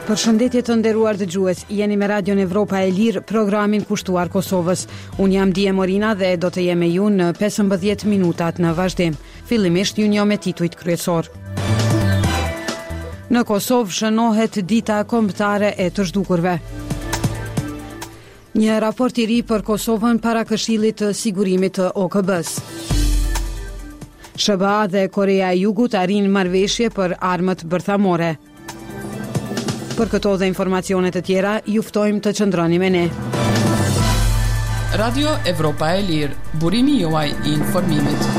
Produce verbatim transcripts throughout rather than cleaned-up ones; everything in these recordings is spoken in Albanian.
Përshëndetje të nderuar dëgjues, jeni me Radion Evropa e Lirë, programin kushtuar Kosovës. Unë jam Dije Morina dhe do të jem me ju në pesëmbëdhjetë minutat në vazhdim. Fillimisht ju njoh me titujt kryesor. Në Kosovë shënohet dita kombëtare e të zhdukurve. Një raport i ri për Kosovën para Këshillit të Sigurimit të O K B-s. S B A dhe Korea e Jugut arrin marrëveshje për armët bërthamore. Për këto dhe informacione të tjera, ju ftojmë të qëndroni me ne. Radio Evropa e Lirë, burimi juaj i informimit.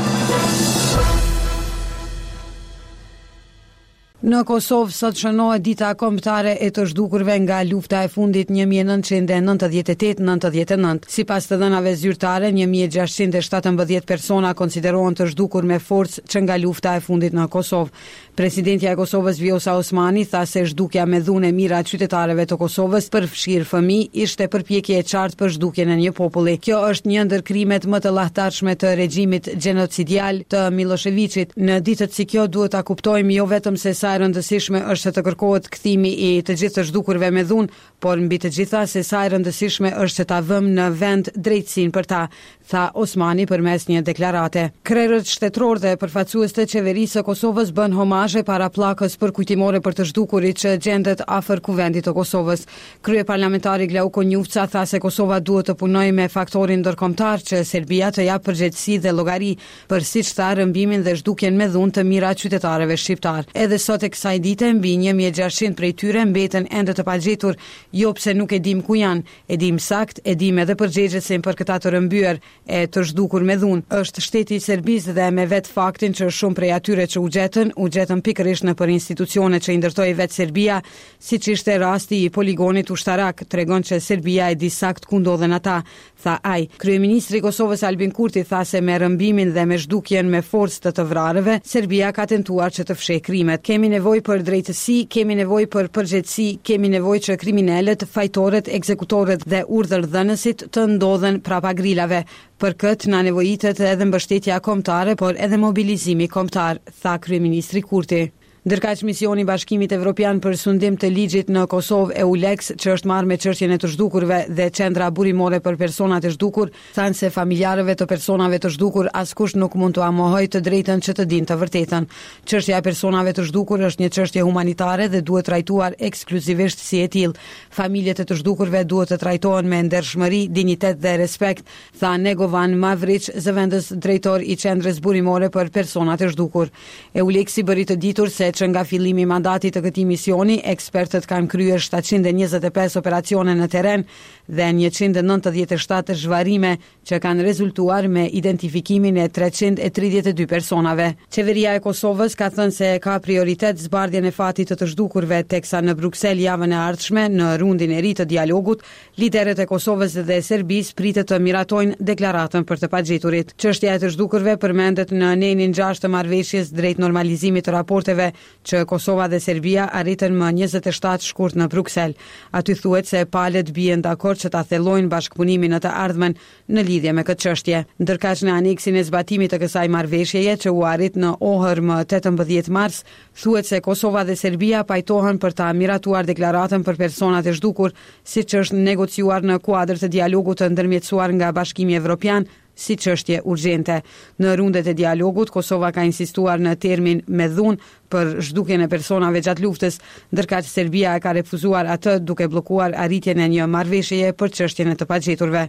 Në Kosovë sot shënohet dita kombëtare e të zhdukurve nga lufta e fundit një mijë e nëntëqind e nëntëdhjetë e tetë nëntëdhjetë e nëntë. Sipas të dhënave zyrtare, një mijë e gjashtëqind e shtatëmbëdhjetë persona konsiderohen të zhdukur me forcë që nga lufta e fundit në Kosovë. Presidentja e Kosovës Vjosa Osmani tha se zhdukja me dhunë e mira qytetarëve të Kosovës përfshirë fëmijë ishte përpjekje e qartë për zhdukjen e një populli. Kjo është një ndër krimet më të llahtarshme të regjimit gjenocidial të Miloševićit. Në ditët si kjo duhet ta kuptojmë jo vetëm se sa e rëndësishme është të kërkohet kthimi i të gjithë të zhdukurve me dhunë, por mbi të gjitha se sa e rëndësishme është që ta vëmë në vend drejtësinë për ta, tha Osmani përmes një deklarate. Krerët shtetëror dhe përfaqësues të qeverisë së Kosovës bën homazhe para pllakës për kujtimore për të zhdukurit që gjendet afër kuvendit të Kosovës. Kryeparlamentari Glauko Njufca tha se Kosova duhet të punojë me faktorin ndërkombëtar që Serbia të japë përgjegjësi dhe llogari për siç tha rëmbimin dhe zhdukjen me dhunë të mira qytetarëve shqiptar. Edhe sot e kësaj dite mbi një mijë e gjashtëqind prej tyre mbeten ende të pagjetur, jo pse nuk e dim ku janë, e dim sakt, e dim edhe përgjegjësin për këta të rëmbyer e të zhdukur me dhunë. Është shteti i Serbisë dhe me vet faktin që shumë prej atyre që u gjetën, u gjetën pikërisht në për institucione që i ndërtoi vetë Serbia, siç ishte rasti i poligonit ushtarak, tregon që Serbia e di sakt ku ndodhen ata, tha ai. Kryeministri i Kosovës Albin Kurti tha se me rëmbimin dhe me zhdukjen me forcë të të vrarëve, Serbia ka tentuar që të fshehë krimet. Kemi nevojë për drejtësi, kemi nevojë për përgjegjësi, kemi nevojë që kriminalët, fajtorët, ekzekutorët dhe urdhërdhënësit të ndodhen prapa grilave. Për këtë na nevojitet edhe mbështetja kombëtare, por edhe mobilizimi kombëtar, tha kryeministri Kurti. Ndërkaq misioni i Bashkimit Evropian për sundim të ligjit në Kosovë EULEX, që është marrë me çështjen e të zhdukurve dhe qendra burimore për personat e zhdukur, thanë se familjarëve të personave të zhdukur askush nuk mund t'u mohojë të drejtën që të dinë të vërtetën. Çështja e personave të zhdukur është një çështje humanitare dhe duhet trajtuar ekskluzivisht si e tillë. Familjet e të zhdukurve duhet të trajtohen me ndershmëri, dinjitet dhe respekt, tha Negovan Mavrić, zëvendës drejtor i qendrës burimore për personat e zhdukur. EULEX-i bëri të ditur se që nga fillimi i mandatit të këtij misioni, ekspertët kanë kryer shtatëqind e njëzet e pesë operacione në terren dhe njëqind e nëntëdhjetë e shtatë zhvarrime që kanë rezultuar me identifikimin e treqind e tridhjetë e dy personave. Qeveria e Kosovës ka thënë se ka prioritet zbardhjen e fatit të të zhdukurve, teksa në Bruksel javën e ardhshme në rundin e ri të dialogut, liderët e Kosovës dhe Serbisë pritet të miratojnë deklaratën për të pagjeturit. Çështja e të zhdukurve përmendet në nenin gjashtë të marrëveshjes drejt normalizimit të raporteve që Kosova dhe Serbia arritën më njëzet e shtatë shkurt në Bruksel. Aty thuhet se palët bien dakord që ta thellojnë bashkëpunimin në të ardhmen në lidhje me këtë çështje. Ndërkaq në aneksin e zbatimit të kësaj marrëveshjeje që u arrit në Ohër më tetëmbëdhjetë mars, thuhet se Kosova dhe Serbia pajtohen për ta miratuar deklaratën për personat e zhdukur, siç është negociuar në kuadër të dialogut të ndërmjetësuar nga Bashkimi Evropian si çështje urgjente. Në rundet e dialogut, Kosova ka insistuar në termin me dhunë për zhdukjen e personave gjatë luftës, ndërkaq Serbia e ka refuzuar atë duke bllokuar arritjen e një marrëveshjeje për çështjen e të pagjeturve.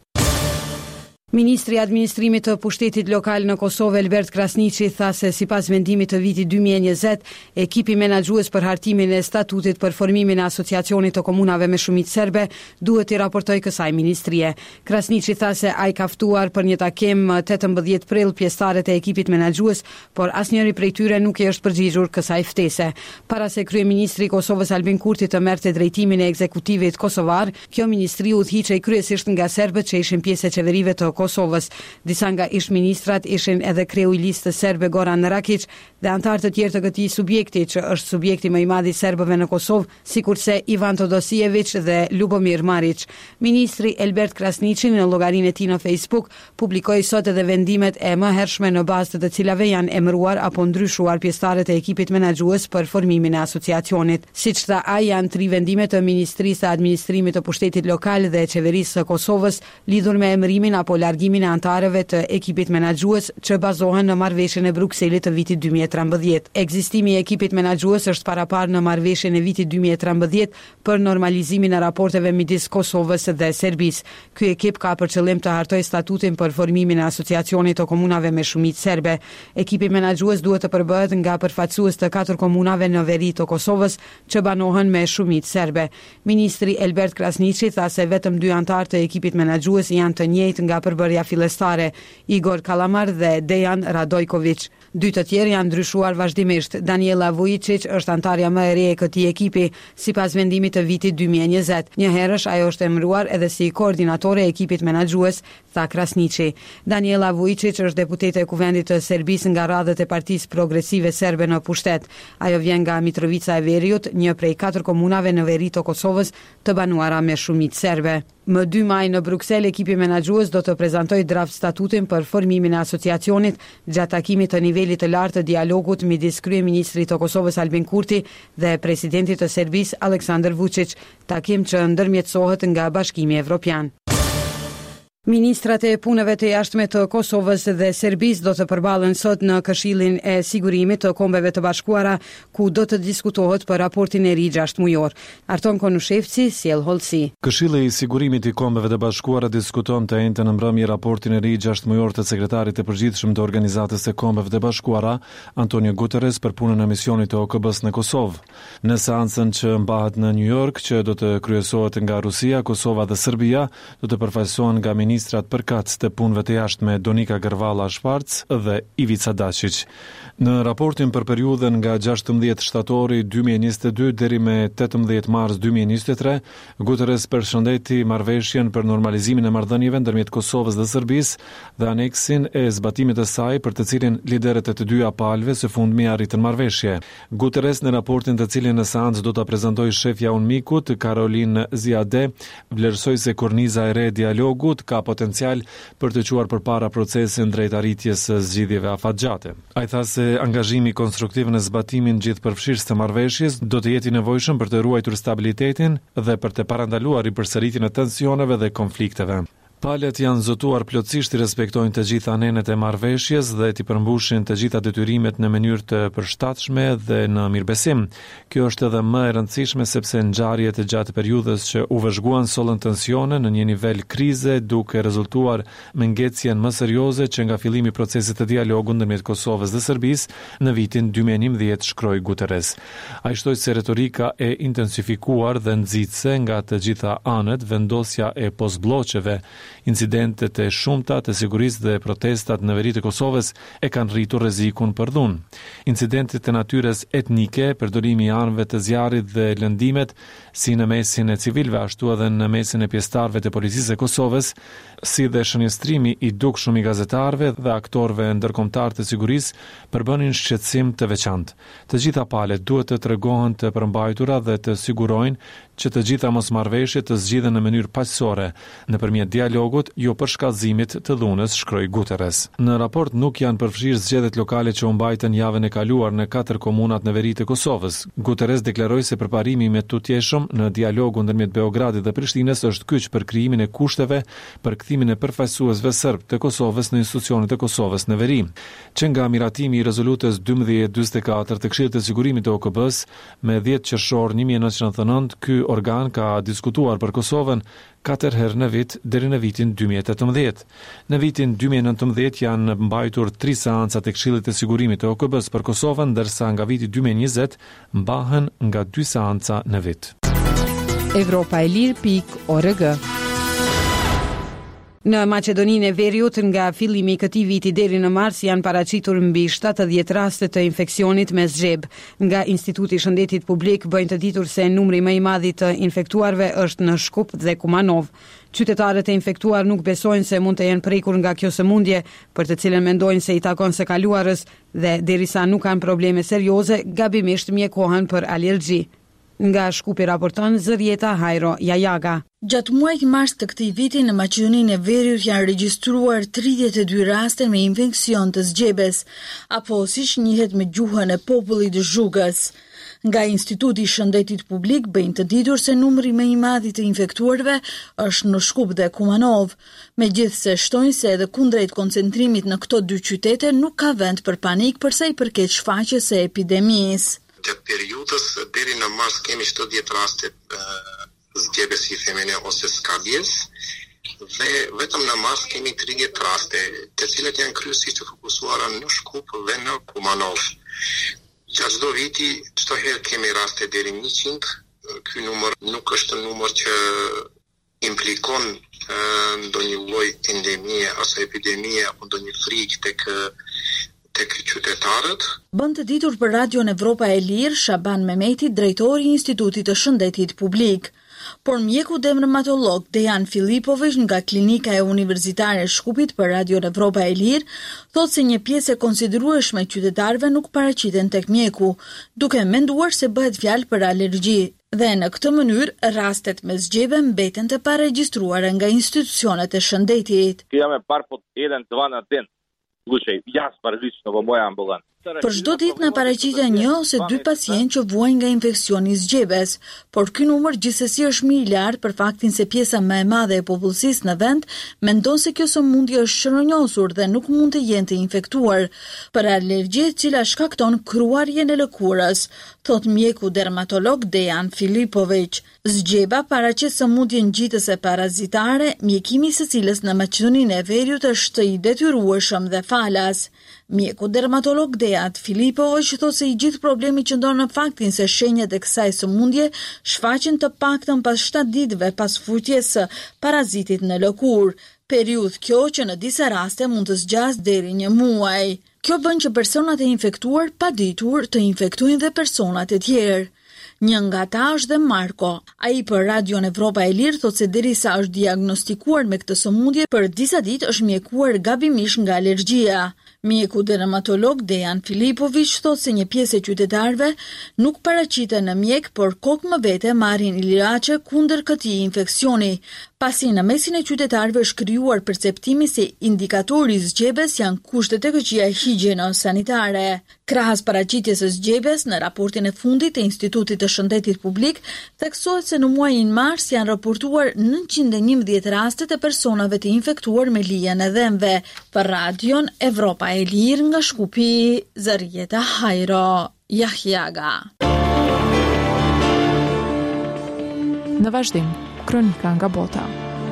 Ministri i Administrimit të Pushtetit Lokal në Kosovë Elbert Krasniqi tha se sipas vendimit të vitit dy mijë e njëzet, ekipi menaxhues për hartimin e statutit për formimin e asociacionit të komunave me shumicë serbe duhet i raportojë kësaj ministrie. Krasniqi tha se ai ka ftuar për një takim tetëmbëdhjetë prill pjesëtarët e ekipit menaxhues, por asnjëri prej tyre nuk i është përgjigjur kësaj ftese. Para se kryeministri i Kosovës Albin Kurti të merrte drejtimin e ekzekutivit kosovar, kjo ministri udhëhiqej kryesisht nga serbët që ishin pjesë e qeverive të Kosovës. Disa nga ish-ministrat ishin edhe kreu i listës serbe Goran Rakic dhe antarë të tjerë të këtij subjekti, që është subjekti më i madh i serbëve në Kosovë, sikurse Ivan Todosijević dhe Lubomir Marić. Ministri Elbert Krasniqi në llogarinë e tij në Facebook publikoi sot edhe vendimet e mëhershme në bazë të të cilave janë emëruar apo ndryshuar pjesëtarët e ekipit menaxhues për formimin e asociacionit. Siç tha ai, janë tri vendime të Ministrisë së Administrimit të Pushtetit Lokal dhe Qeverisë së Kosovës lidhur me emërimin apo largimin e antarëve të ekipit menaxhues që bazohen në marrëveshjen e Brukselit të vitit dy mijë e trembëdhjetë. Ekzistimi i ekipit menaxhues është paraparë në marrëveshjen e vitit dy mijë e trembëdhjetë për normalizimin e raporteve midis Kosovës dhe Serbisë. Ky ekip ka për qëllim të hartojë statutin për formimin e asociacionit të komunave me shumicë serbe. Ekipi menaxhues duhet të përbëhet nga përfaqësues të katër komunave në veri të Kosovës që banohen me shumicë serbe. Ministri Elbert Krasniqi tha se vetëm dy antar të ekipit menaxhues janë të njëjtë nga përbërja fillestare, Igor Kalamar dhe Dejan Radojković. Dy të tjerë janë ndryshuar vazhdimisht. Daniela Vujicic është antarja më e re e këtij ekipi, sipas vendimit të vitit dy mijë e njëzet. Një herësh ajo është emëruar edhe si koordinatore e ekipit menaxhues, tha Krasniqi. Daniela Vujicic është deputete e Kuvendit të Serbisë nga radhët e Partisë Progresive Serbe në pushtet. Ajo vjen nga Mitrovica e Veriut, një prej katër komunave në veri të Kosovës të banuara me shumicë serbe. Më dy maj në Bruksel, ekipi menaxhues do të prezantojë draft statutin për formimin e asociacionit gjatë takimit të nivelit të lartë të dialogut midis kryeministrit të Kosovës Albin Kurti dhe presidentit të Serbisë Aleksandar Vučić, takim që ndërmjetësohet nga Bashkimi Evropian. Ministrat e punëve të jashtme të Kosovës dhe Serbisë do të përballen sot në Këshillin e Sigurimit të Kombeve të Bashkuara, ku do të diskutohet për raportin e ri gjashtë mujor. Arton Konushevci sjell hollësi. Këshilli i Sigurimit i Kombeve të Bashkuara diskuton të njëjtën mbrëmje raportin e ri gjashtë mujor të sekretarit të përgjithshëm të Organizatës së Kombeve të Bashkuara, Antonio Guterres, për punën e misionit të O K B-s në Kosovë. Në seancën që mbahet në New York, që do të kryesohet nga Rusia, Kosova dhe Serbia, do të përfaqësohen nga ministrat përkatës të punëve të jashtme Donika Gërvalla Shparc dhe Ivica Dačić. Në raportin për periudhën nga gjashtëmbëdhjetë shtatori dy mijë e njëzet e dy deri me tetëmbëdhjetë mars dy mijë e njëzet e tre, Guterres përshëndeti marrëveshjen për normalizimin e marrëdhënieve ndërmjet Kosovës dhe Serbisë dhe aneksin e zbatimit të saj, për të cilin liderët e të dyja palëve së fundmi arritën marrëveshje. Guterres në raportin të cilin në seancë do ta prezantojë shefja UNMIK-ut Caroline Ziade, vlerësoi se korniza e re e dialogut ka potencial për të quar përpara procesin drejt arritjes së zgjidhjeve afatgjate. Ai tha se angazhimi konstruktiv në zbatimin gjithëpërfshirës të marrëveshjes do të jetë i nevojshëm për të ruajtur stabilitetin dhe për të parandaluar ripërsëritjen e tensioneve dhe konflikteve. Palët janë zotuar plotësisht i respektojnë të gjitha anenet e marrëveshjes dhe t'i përmbushin të gjitha detyrimet në mënyrë të përshtatshme dhe në mirëbesim. Kjo është edhe më e rëndësishme sepse ngjarjet e gjatë periudhës që u vëzhguan sollën tensione në një nivel krize, duke rezultuar me ngjecjen më serioze që nga fillimi i procesit të dialogut ndërmjet Kosovës dhe Serbisë në vitin dy mijë e njëmbëdhjetë, shkroi Guterres. Ai shtoi se retorika e intensifikuar dhe nxitse nga të gjitha anët, vendosja e postbllokeve, incidentet e shumta të sigurisë dhe protestat në veri të Kosovës e kanë rritur rrezikun për dhunë. Incidentet e natyrës etnike, përdorimi i armëve të zjarrit dhe lëndimet, si në mesin e civilëve ashtu edhe në mesin e pjesëtarëve të policisë së Kosovës, si dhe shënjestrimi i dukshëm i gazetarëve dhe aktorëve ndërkombëtar të sigurisë, përbënin shqetësim të veçantë. Të gjitha palët duhet të tregohen të përmbajtura dhe të sigurojnë që të gjitha mosmarrëveshjet të zgjidhen në mënyrë paqësore, nëpërmjet dialogut, jo për shkallëzimit të dhunës, shkroi Guterres. Në raport nuk janë përfshirë zgjedhjet lokale që u mbajtën javën e kaluar në katër komunat në veri të Kosovës. Guterres deklaroi se përparimi me tutjeshëm në dialogun ndërmjet Beogradit dhe Prishtinës është kyç për krijimin e kushteve për kthimin e përfaqësuesve serb të Kosovës në institucionet e Kosovës në veri. Që nga miratimi i rezolutës dymbëdhjetë dyzet e katër të Këshillit të Sigurimit të O K B-s me dhjetë qershor një mijë e nëntëqind e nëntëdhjetë e nëntë, ky organ ka diskutuar për Kosovën katër herë në vit deri në vitin dy mijë e tetëmbëdhjetë. Në vitin dy mijë e nëntëmbëdhjetë janë mbajtur tri seanca të Këshillit të Sigurimit të O K B-s për Kosovën, ndërsa nga viti dy mijë e njëzet mbahen nga dy seanca në vit. Evropa e Lirë pikë org Në Maqedoninë e Veriut, nga fillimi i këtij viti deri në mars janë paraqitur mbi shtatëdhjetë raste të infeksionit me zgjeb. Nga Instituti i Shëndetit Publik bëjnë të ditur se numri më i madh i të infektuarve është në Shkup dhe Kumanov. Qytetarët e infektuar nuk besojnë se mund të jenë prekur nga kjo sëmundje, për të cilën mendojnë se i takon së kaluarës dhe derisa nuk kanë probleme serioze, gabimisht mjekohen për alergji. Nga Shkupi raporton Zërieta Hajro Jajaga. Gjatë muajit mars të këtij viti në Maqedoninë e Veriut janë regjistruar tridhjetë e dy raste me infeksion të zgjebes, apo siç njihet me gjuhën e popullit zhugës. Nga Instituti i Shëndetit Publik bëjnë të ditur se numri më i madh i të infektuarve është në Shkup dhe Kumanov, megjithse shtojnë se edhe kundrejt koncentrimit në këto dy qytete nuk ka vend për panik për sa i përket shfaqjes së epidemisë. Gjatë periudhës deri në mars kemi shtatëdhjetë raste zgjebes i femene ose skabjes dhe vetëm në mars kemi tridhjetë raste, të cilat janë kryesisht të fokusuara në Shkup dhe në Kumanov. Gjatë çdo viti, çdo herë kemi raste deri në njëqind. Ky numër nuk është numër që implikon ndonjë lloj endemie ose epidemie apo ndonjë frikë tek tek qytetarët. Bën të ditur për Radion Evropa e Lirë Shaban Mehmeti, drejtori i Institutit të Shëndetit Publik. Por mjeku dermatolog Dejan Filipović nga Klinika e Universitare e Shkupit për Radion Evropa e Lirë thotë se një pjesë e konsiderueshme e qytetarëve nuk paraqiten tek mjeku, duke menduar se bëhet fjalë për alergji. Dhe në këtë mënyrë rastet me zgjebe mbeten të paregjistruara nga institucionet e shëndetit. Kemë par po jedan dva na den. Slučaj jasno različno v mojoj ambulanti. Për çdo ditë na paraqiten një ose dy pacientë që vuajnë nga infeksioni i zgjebes, por ky numër gjithsesi është më i lartë për faktin se pjesa më e madhe e popullsisë në vend mendon se kjo sëmundje është shëronjosur dhe nuk mund të jenë të infektuar për alergji e cila shkakton kruarjen e lëkurës, thot mjeku dermatolog Dejan Filipović. Zgjeba paraqet sëmundjen ngjitëse parazitare, mjekimi i së cilës në Maqedoninë e Veriut është i detyrueshëm dhe falas. Mjeku dermatolog Dejan Filipović thotë se i gjithë problemi qëndron në faktin se shenjat e kësaj sëmundje shfaqen të paktën pas shtatë ditëve pas futjes së parazitit në lëkurë, periudhë kjo që në disa raste mund të zgjasë deri një muaj. Kjo bën që personat e infektuar paditur të infektojnë dhe personat e tjerë. Një nga ata është dhe Marko. Ai për Radion Evropa e Lirë thotë se derisa është diagnostikuar me këtë sëmundje, për disa ditë është mjekuar gabimisht nga alergjia. Mjeku dermatolog Dejan Filipović thotë se një pjesë e qytetarëve nuk paraqiten në mjek, por kokë më vete marrin ilaçe kundër këtij infeksioni, pasi në mesin e qytetarëve është krijuar perceptimi se indikatori i zgjebes janë kushtet e këqija higjieno-sanitare. Krahas paraqitjes së zgjebes, në raportin e fundit të Institutit të Shëndetit Publik, theksohet se në muajin mars janë raportuar nëntëqind e njëmbëdhjetë raste të personave të infektuar me lijen e dhëmbëve. Për Radion Evropa e Lirë nga Shkupi, Zërieta Hajro Jajaga. Në vazhdim, kronika nga bota.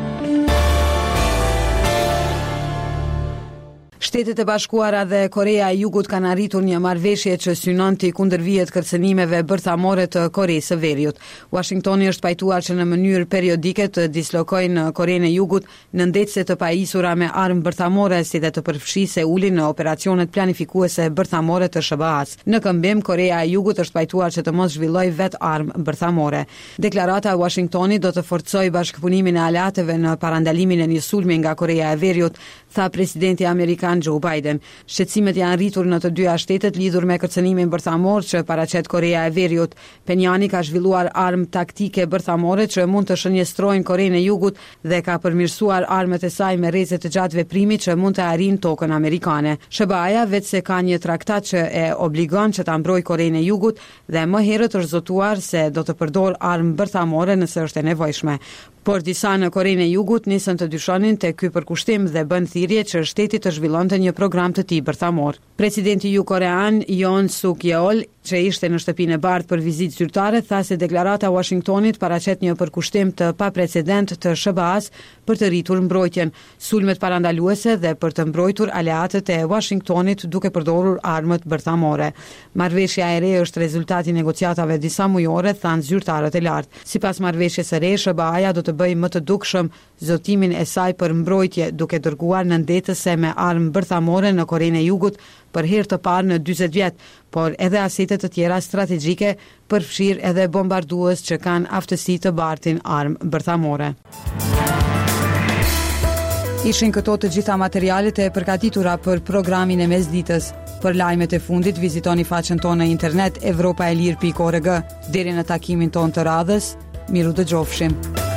Shtetet e Bashkuara dhe Korea e Jugut kanë arritur një marrëveshje që synon të kundërvihet kërcënimeve bërthamore të Koresë së Veriut. Washingtoni është pajtuar që në mënyrë periodike të dislokojë në Korenë e Jugut nëndetëse të pajisura me armë bërthamore si dhe të përfshijë Seulin në operacionet planifikuese bërthamore të S B A-s. Në këmbim, Korea e Jugut është pajtuar që të mos zhvillojë vetë armë bërthamore. Deklarata e Washingtonit do të forcojë bashkëpunimin e aleatëve në parandalimin e një sulmi nga Korea e Veriut, tha presidenti amerikan Joe Biden. Shqetësimet janë rritur në të dyja shtetet lidhur me kërcënimin bërthamor që paraqet Korea e Veriut. Pyongyang ka zhvilluar armë taktike bërthamore që mund të shënjestrojnë Korenë e Jugut dhe ka përmirësuar armët e saj me rreze të gjatë veprimit që mund të arrijnë tokën amerikane. S B A-ja vetë se ka një traktat që e obligon që ta mbrojë Korenë e Jugut dhe më herët është zotuar se do të përdor armë bërthamore nëse është e nevojshme. Por disa në Korenë e Jugut nisën të dyshonin te ky përkushtim dhe bën thirrje që shteti të zhvillonte një program të tij bërthamor. Presidenti jugokorean Yoon Suk Yeol, që ishte në shtëpinë e bardhë për vizitë zyrtare, tha se deklarata e Washingtonit paraqet një përkushtim të paprecedent të S B A-s për të rritur mbrojtjen, sulmet parandaluese dhe për të mbrojtur aleatët e Washingtonit duke përdorur armët bërthamore. Marrëveshja e re është rezultati i negociatave disa mujore, thanë zyrtarët e lartë. Sipas marrëveshjes së re, S B A-ja do të bëjë më të dukshëm zotimin e saj për mbrojtje, duke dërguar nëndetëse me armë bërthamore në Korenë e Jugut për herë të parë në dyzet vjet, por edhe asete të tjera strategjike, përfshirë edhe bombardues që kanë aftësi të bartin armë bërthamore. Ishin këto të gjitha materialet e përgatitura për programin e mesditës. Për lajmet e fundit, vizitoni faqen tonë në internet evropaelir pikë org. Deri në takimin tonë të radhës, miru dëgjofshim.